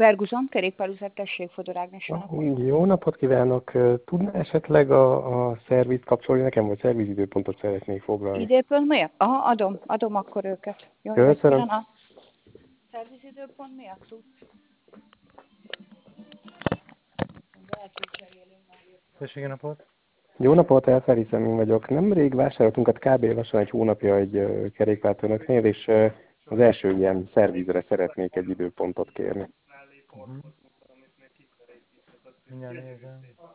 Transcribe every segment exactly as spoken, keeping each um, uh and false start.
Berguzon, kerékpárúzat, tessék, Fodor Ágnes van akkor. Jó napot kívánok! Tudná esetleg a, a szervizt kapcsolni nekem, vagy szervizidőpontot szeretnék foglalni? Időpont miért? Aha, adom, adom akkor őket. Jó, egy Köszönöm. pillanat. Szervizidőpont mi a cucc? Tessék, napot! Jó napot, Elferi Szemén vagyok. Nemrég vásároltunk a kb. Lassan egy hónapja egy ö, kerékpárt önöknél, és ö, az első ilyen szervizre szeretnék egy időpontot kérni. Uh-huh. Mindjárt nézem.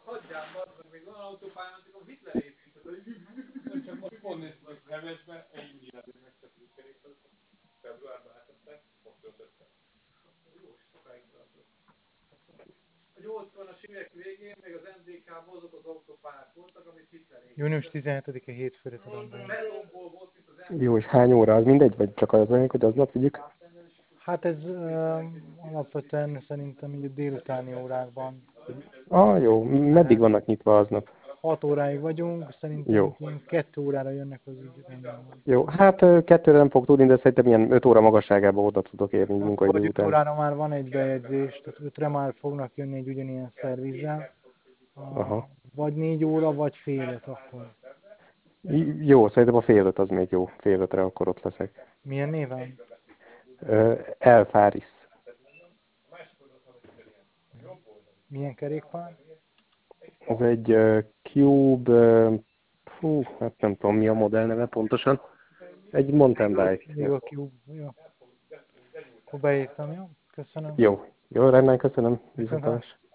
június tizenhetedike hétfőre tudom be. Jó, és hány óra? Az mindegy? Vagy csak az anyag, hogy aznap vigyük? Hát ez uh, alapvetően szerintem így a délutáni órákban. Ah, jó. Meddig vannak nyitva aznap? hat óráig vagyunk, szerintem Jó. ilyen kettő órára jönnek, az úgy rendben van. Jó, hát ö, kettőre nem fog tudni, de szerintem ilyen öt óra magasságában oda tudok érni munkaidő Vagy öt után. órára már van egy bejegyzés, tehát ötre már fognak jönni egy ugyanilyen szervizzel. Uh, Aha. vagy négy óra, vagy fél öt akkor. Jó, szerintem a fél öt az még jó. Fél ötre akkor ott leszek. Milyen néven? Uh, Elfáris. Milyen kerékpár? Ez egy uh, Cube, uh, fú, hát nem tudom mi a modell neve pontosan. Egy mountain bike. Jó, a Cube, jó. Akkor beírtam, jó? Köszönöm. Jó, jó, rendben, köszönöm. Viszont Viszontlátásra.